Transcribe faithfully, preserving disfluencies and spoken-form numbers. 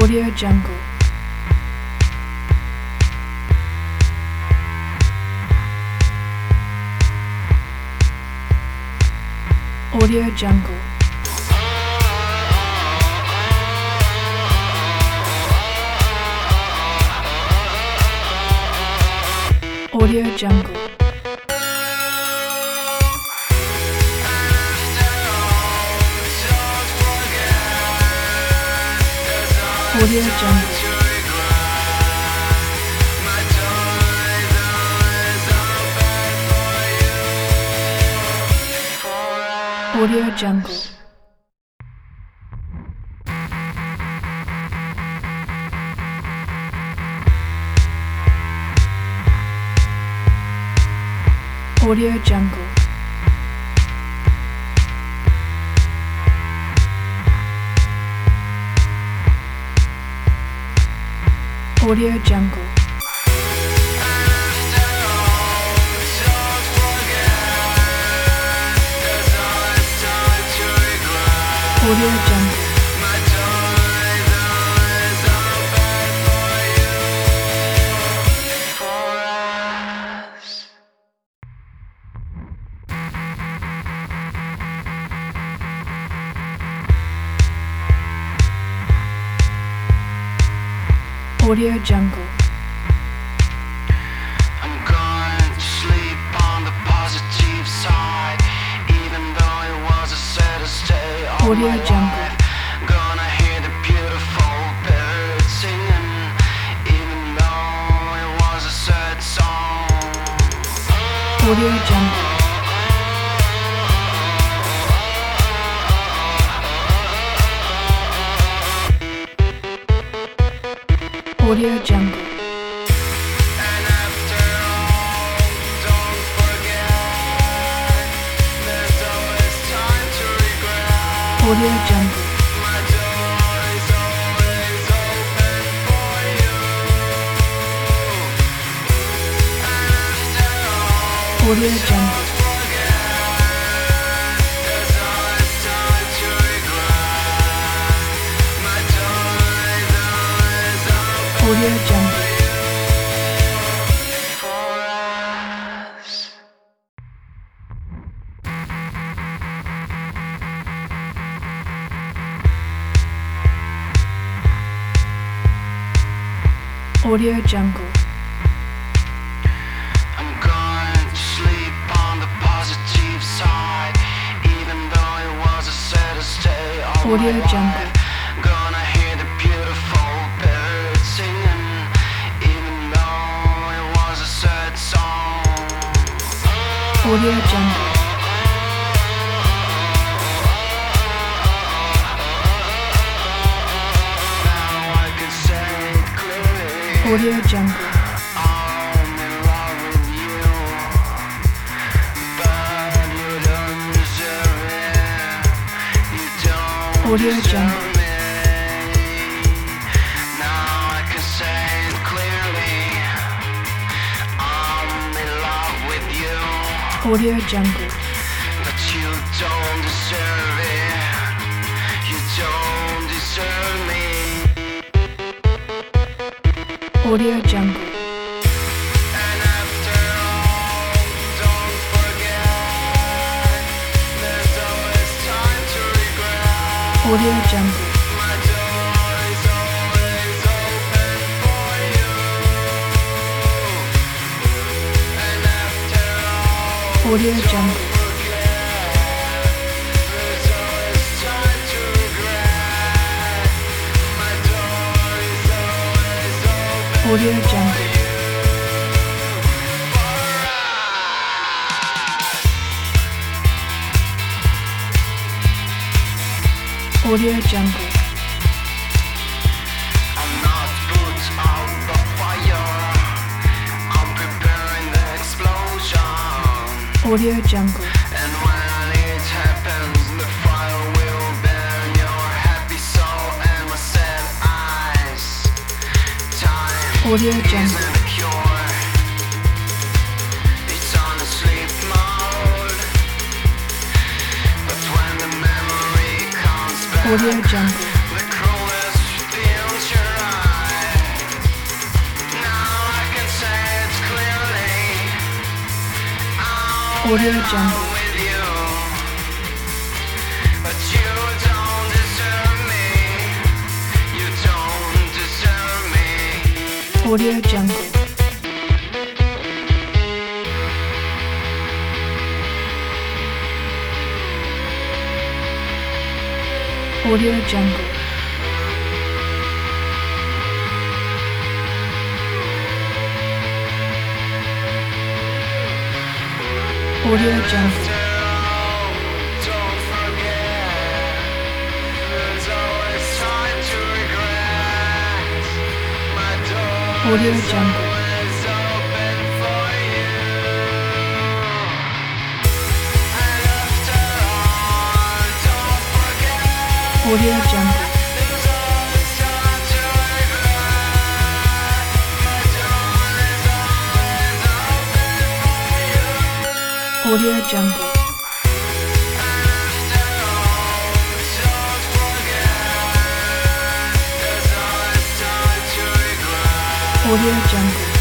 Audio Jungle. Audio Jungle. Audio Jungle. Audio Jungle. Audio Jungle. Audio Jungle. Audio Jungle. Audio Jungle. Audio Jungle. I'm going to sleep on the positive side, even though it was a saddest day of Audio my Jungle. life. Gonna hear the beautiful birds singing, even though it was a sad song. Audio Jungle. Audio Jungle. And after all, don't forget, there's always time to regret. Audio Jungle. My door is always open for you. And after all, Audio Jungle. forget, there's always time to regret. My door is always open Audio Jungle. for us. Audio Jungle. I'm going to sleep on the positive side, even though it was a saddest day of Audio my Jungle. life. Gonna hear the beautiful birds singing, even though it was a sad song. Audio Jungle. Now I can say it clearly. Audio Jungle. I'm in love with you, but you don't deserve it. You don't Audio deserve Jungle. me. Now I can say it clearly. I'm in love with you, Audio Jungle. but you don't deserve it. You don't deserve me. Audio Jungle. And after all, don't forget, there's always time to regret. Audio Jungle. My door is always open for you. And after all, Audio Jungle. forget, there's always time to regret. My door is always open Audio Jungle. Audio Jungle. I'm not put out the fire. I'm preparing the explosion. Audio Jungle. And when it happens, the fire will burn your happy soul and my sad eyes. Time Audio Jungle. isn't a cure. It's on a sleep mode. But when the memory comes back, Audio Jungle. the cruelest future Audio Jungle. with you, but you don't deserve me. You don't deserve me. Audio Jungle. Audio Jungle. Audio Jungle. Don't forget, there's always time to regret. My door Audio is Jungle. always open for you. And after all, don't forget, Audio Jungle. there's always time to regret. My door is always open for you. Audio Jungle. Audio Jungle.